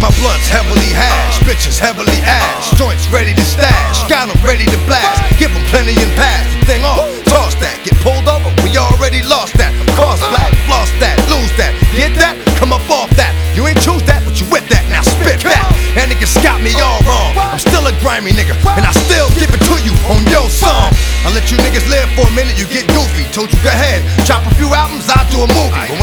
my blunts heavily hash, bitches heavily ash, joints ready to stash, got them ready to blast, give them plenty and pass the thing off, toss that, get pulled over, we already lost that, cost black, lost that, lose that, get that, come up off that, you ain't choose that, but you with that, now spit that, and niggas got me all wrong, I'm still a grimy nigga, and I still give it to you on your song. I let you niggas live for a minute, you get goofy, told you go ahead, chop a few albums, I'll do a movie.